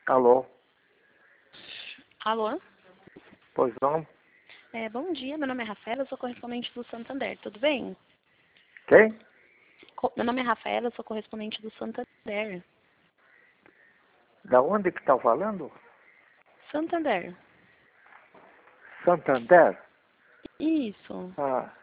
Alô? Alô? Pois não? Bom dia, meu nome é Rafaela, eu sou correspondente do Santander, tudo bem? Quem? Meu nome é Rafaela, eu sou correspondente do Santander. Da onde que tá falando? Santander. Santander? Isso. Ah,